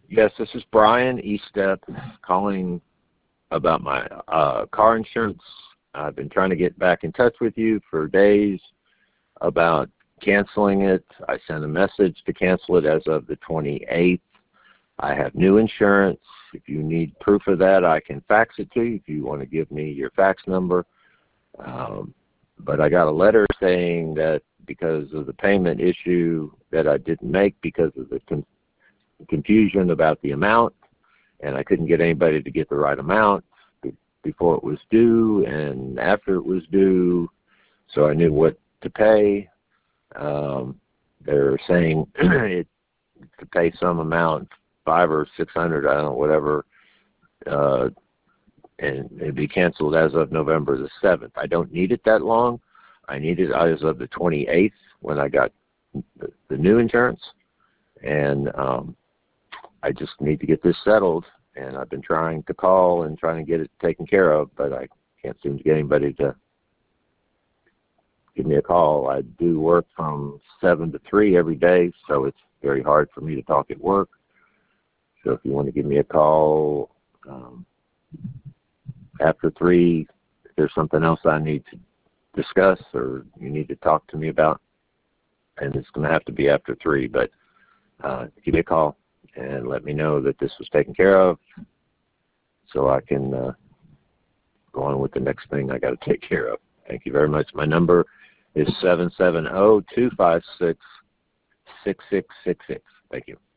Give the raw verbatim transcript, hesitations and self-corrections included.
Yes, this is Brian Estep calling about my uh, car insurance. I've been trying to get back in touch with you for days about canceling it. I sent a message to cancel it as of the twenty-eighth. I have new insurance. If you need proof of that, I can fax it to you if you want to give me your fax number. Um, but I got a letter saying that because of the payment issue that I didn't make because of the con confusion about the amount, and I couldn't get anybody to get the right amount before it was due and after it was due, so I knew what to pay. Um, they're saying it, to pay some amount, five or six hundred, I don't know, whatever, uh, and it'd be canceled as of November the seventh. I don't need it that long. I need it as of the twenty-eighth when I got the, the new insurance, and um, I just need to get this settled. And I've been trying to call and trying to get it taken care of, but I can't seem to get anybody to give me a call. I do work from seven to three every day, so it's very hard for me to talk at work. So if you want to give me a call um, after three, if there's something else I need to discuss or you need to talk to me about, and it's going to have to be after three, but uh, give me a call and let me know that this was taken care of so I can uh, go on with the next thing I got to take care of. Thank you very much. My number is seven seven zero, two five six, six six six six. Thank you.